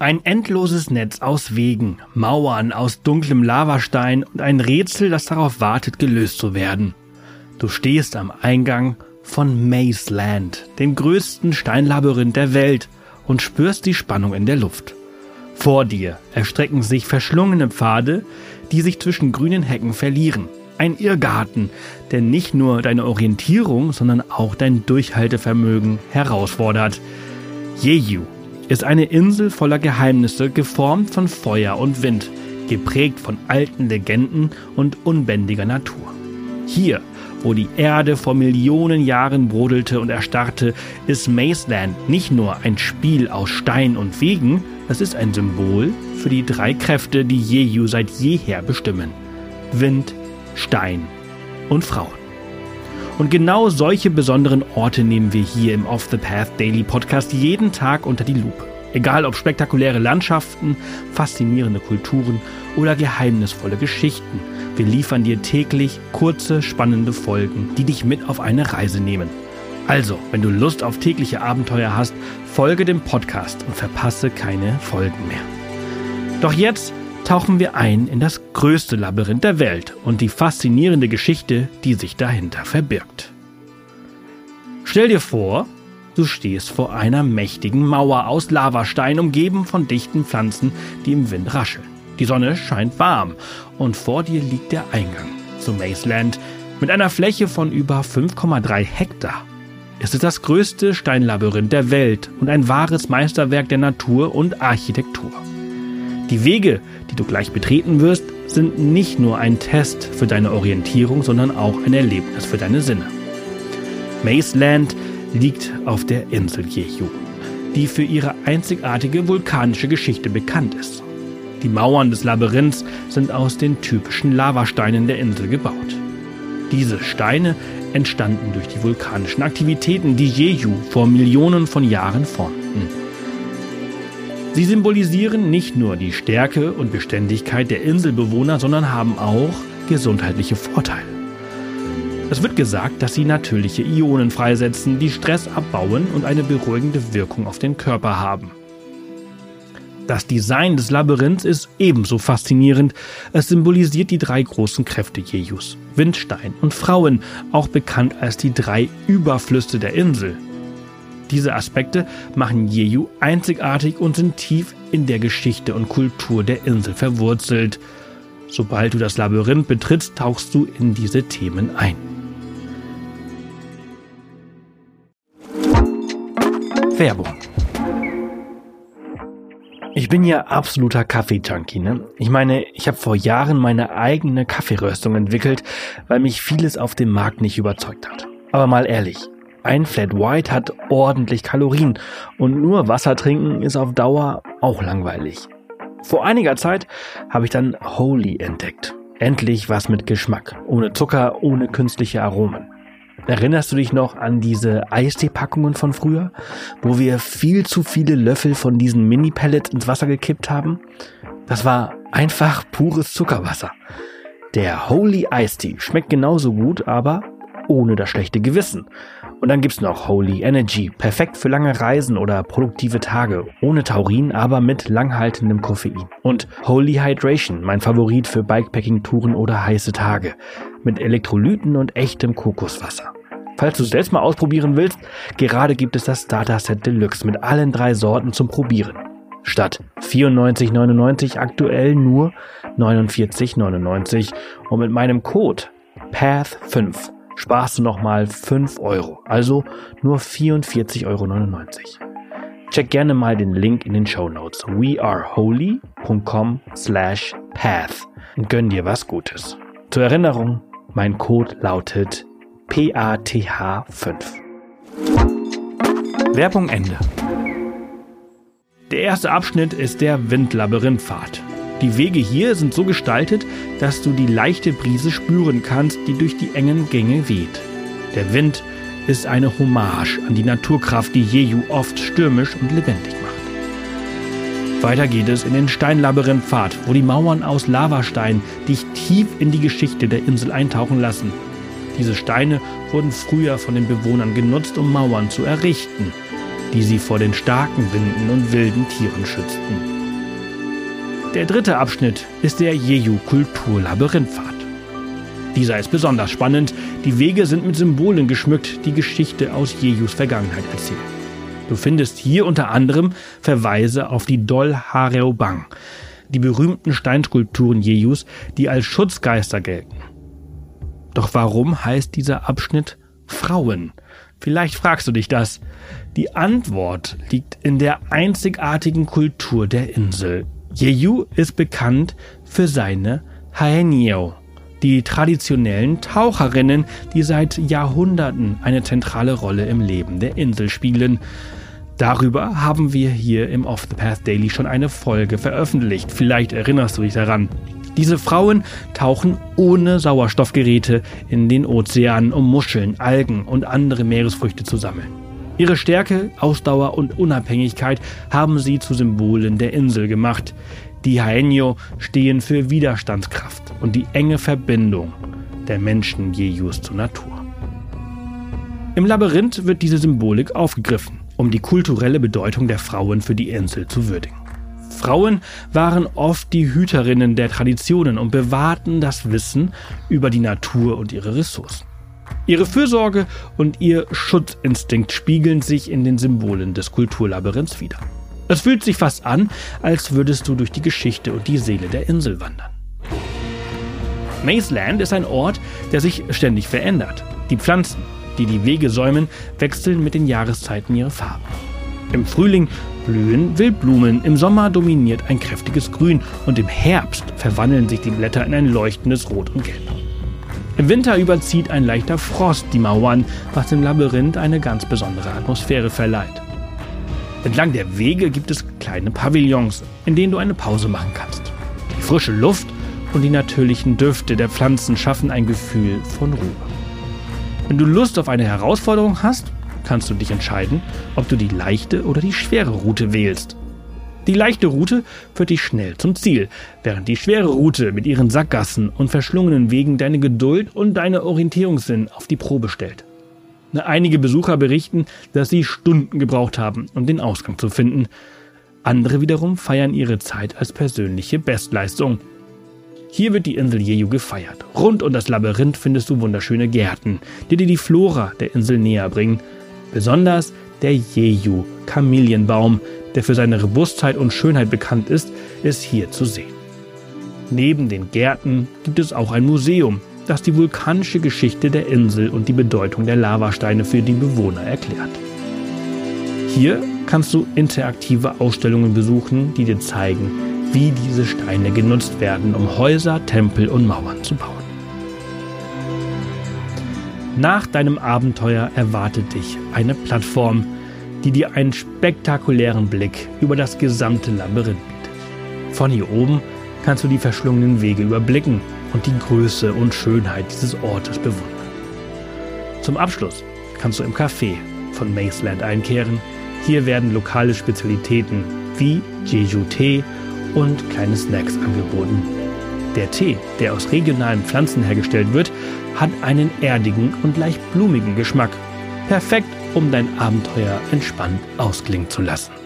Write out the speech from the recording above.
Ein endloses Netz aus Wegen, Mauern aus dunklem Lavastein und ein Rätsel, das darauf wartet, gelöst zu werden. Du stehst am Eingang von Maze Land, dem größten Steinlabyrinth der Welt, und spürst die Spannung in der Luft. Vor dir erstrecken sich verschlungene Pfade, die sich zwischen grünen Hecken verlieren. Ein Irrgarten, der nicht nur deine Orientierung, sondern auch dein Durchhaltevermögen herausfordert. Jeju ist eine Insel voller Geheimnisse, geformt von Feuer und Wind, geprägt von alten Legenden und unbändiger Natur. Hier, wo die Erde vor Millionen Jahren brodelte und erstarrte, ist Maze Land nicht nur ein Spiel aus Stein und Wegen, es ist ein Symbol für die 3 Kräfte, die Jeju seit jeher bestimmen: Wind, Stein und Frauen. Und genau solche besonderen Orte nehmen wir hier im Off the Path Daily Podcast jeden Tag unter die Lupe. Egal ob spektakuläre Landschaften, faszinierende Kulturen oder geheimnisvolle Geschichten. Wir liefern dir täglich kurze, spannende Folgen, die dich mit auf eine Reise nehmen. Also, wenn du Lust auf tägliche Abenteuer hast, folge dem Podcast und verpasse keine Folgen mehr. Doch jetzt tauchen wir ein in das größte Labyrinth der Welt und die faszinierende Geschichte, die sich dahinter verbirgt. Stell dir vor, du stehst vor einer mächtigen Mauer aus Lavastein, umgeben von dichten Pflanzen, die im Wind rascheln. Die Sonne scheint warm und vor dir liegt der Eingang zu Maze Land mit einer Fläche von über 5,3 Hektar. Es ist das größte Steinlabyrinth der Welt und ein wahres Meisterwerk der Natur und Architektur. Die Wege, die du gleich betreten wirst, sind nicht nur ein Test für deine Orientierung, sondern auch ein Erlebnis für deine Sinne. Maze Land liegt auf der Insel Jeju, die für ihre einzigartige vulkanische Geschichte bekannt ist. Die Mauern des Labyrinths sind aus den typischen Lavasteinen der Insel gebaut. Diese Steine entstanden durch die vulkanischen Aktivitäten, die Jeju vor Millionen von Jahren formten. Sie symbolisieren nicht nur die Stärke und Beständigkeit der Inselbewohner, sondern haben auch gesundheitliche Vorteile. Es wird gesagt, dass sie natürliche Ionen freisetzen, die Stress abbauen und eine beruhigende Wirkung auf den Körper haben. Das Design des Labyrinths ist ebenso faszinierend. Es symbolisiert die 3 großen Kräfte Jejus: Wind, Stein und Frauen, auch bekannt als die 3 Überflüsse der Insel. Diese Aspekte machen Jeju einzigartig und sind tief in der Geschichte und Kultur der Insel verwurzelt. Sobald du das Labyrinth betrittst, tauchst du in diese Themen ein. Werbung. Ich bin ja absoluter Kaffee-Junkie, ne? Ich meine, ich habe vor Jahren meine eigene Kaffeeröstung entwickelt, weil mich vieles auf dem Markt nicht überzeugt hat. Aber mal ehrlich, ein Flat White hat ordentlich Kalorien und nur Wasser trinken ist auf Dauer auch langweilig. Vor einiger Zeit habe ich dann Holy entdeckt. Endlich was mit Geschmack, ohne Zucker, ohne künstliche Aromen. Erinnerst du dich noch an diese Eistee-Packungen von früher, wo wir viel zu viele Löffel von diesen Mini-Pellets ins Wasser gekippt haben? Das war einfach pures Zuckerwasser. Der Holy Eistee schmeckt genauso gut, aber ohne das schlechte Gewissen. Und dann gibt's noch Holy Energy, perfekt für lange Reisen oder produktive Tage, ohne Taurin, aber mit langhaltendem Koffein. Und Holy Hydration, mein Favorit für Bikepacking-Touren oder heiße Tage, mit Elektrolyten und echtem Kokoswasser. Falls du es selbst mal ausprobieren willst, gerade gibt es das Starter Set Deluxe mit allen 3 Sorten zum Probieren. Statt 94,99 aktuell nur 49,99 und mit meinem Code PATH5 sparst du nochmal 5 €, also nur 44,99 €. Check gerne mal den Link in den Shownotes weareholy.com/path und gönn dir was Gutes. Zur Erinnerung, mein Code lautet PATH5. Werbung Ende. Der erste Abschnitt ist der Windlabyrinthpfad. Die Wege hier sind so gestaltet, dass du die leichte Brise spüren kannst, die durch die engen Gänge weht. Der Wind ist eine Hommage an die Naturkraft, die Jeju oft stürmisch und lebendig macht. Weiter geht es in den Steinlabyrinthpfad, wo die Mauern aus Lavastein dich tief in die Geschichte der Insel eintauchen lassen. Diese Steine wurden früher von den Bewohnern genutzt, um Mauern zu errichten, die sie vor den starken Winden und wilden Tieren schützten. Der dritte Abschnitt ist der Jeju-Kulturlabyrinthpfad. Dieser ist besonders spannend. Die Wege sind mit Symbolen geschmückt, die Geschichte aus Jejus Vergangenheit erzählen. Du findest hier unter anderem Verweise auf die Dol Hareobang, die berühmten Steinskulpturen Jejus, die als Schutzgeister gelten. Doch warum heißt dieser Abschnitt Frauen? Vielleicht fragst du dich das. Die Antwort liegt in der einzigartigen Kultur der Insel. Jeju ist bekannt für seine Haenyeo, die traditionellen Taucherinnen, die seit Jahrhunderten eine zentrale Rolle im Leben der Insel spielen. Darüber haben wir hier im Off the Path Daily schon eine Folge veröffentlicht. Vielleicht erinnerst du dich daran. Diese Frauen tauchen ohne Sauerstoffgeräte in den Ozean, um Muscheln, Algen und andere Meeresfrüchte zu sammeln. Ihre Stärke, Ausdauer und Unabhängigkeit haben sie zu Symbolen der Insel gemacht. Die Haenyeo stehen für Widerstandskraft und die enge Verbindung der Menschen Jejus zur Natur. Im Labyrinth wird diese Symbolik aufgegriffen, um die kulturelle Bedeutung der Frauen für die Insel zu würdigen. Frauen waren oft die Hüterinnen der Traditionen und bewahrten das Wissen über die Natur und ihre Ressourcen. Ihre Fürsorge und ihr Schutzinstinkt spiegeln sich in den Symbolen des Kulturlabyrinths wider. Es fühlt sich fast an, als würdest du durch die Geschichte und die Seele der Insel wandern. Maze Land ist ein Ort, der sich ständig verändert. Die Pflanzen, die die Wege säumen, wechseln mit den Jahreszeiten ihre Farben. Im Frühling blühen Wildblumen, im Sommer dominiert ein kräftiges Grün und im Herbst verwandeln sich die Blätter in ein leuchtendes Rot und Gelb. Im Winter überzieht ein leichter Frost die Mauern, was dem Labyrinth eine ganz besondere Atmosphäre verleiht. Entlang der Wege gibt es kleine Pavillons, in denen du eine Pause machen kannst. Die frische Luft und die natürlichen Düfte der Pflanzen schaffen ein Gefühl von Ruhe. Wenn du Lust auf eine Herausforderung hast, kannst du dich entscheiden, ob du die leichte oder die schwere Route wählst. Die leichte Route führt dich schnell zum Ziel, während die schwere Route mit ihren Sackgassen und verschlungenen Wegen deine Geduld und deine Orientierungssinn auf die Probe stellt. Einige Besucher berichten, dass sie Stunden gebraucht haben, um den Ausgang zu finden. Andere wiederum feiern ihre Zeit als persönliche Bestleistung. Hier wird die Insel Jeju gefeiert. Rund um das Labyrinth findest du wunderschöne Gärten, die dir die Flora der Insel näher bringen. Besonders der Jeju-Kamelienbaum, der für seine Robustheit und Schönheit bekannt ist hier zu sehen. Neben den Gärten gibt es auch ein Museum, das die vulkanische Geschichte der Insel und die Bedeutung der Lavasteine für die Bewohner erklärt. Hier kannst du interaktive Ausstellungen besuchen, die dir zeigen, wie diese Steine genutzt werden, um Häuser, Tempel und Mauern zu bauen. Nach deinem Abenteuer erwartet dich eine Plattform, die dir einen spektakulären Blick über das gesamte Labyrinth bietet. Von hier oben kannst du die verschlungenen Wege überblicken und die Größe und Schönheit dieses Ortes bewundern. Zum Abschluss kannst du im Café von Maze Land einkehren. Hier werden lokale Spezialitäten wie Jeju-Tee und kleine Snacks angeboten. Der Tee, der aus regionalen Pflanzen hergestellt wird, hat einen erdigen und leicht blumigen Geschmack. Perfekt, um dein Abenteuer entspannt ausklingen zu lassen.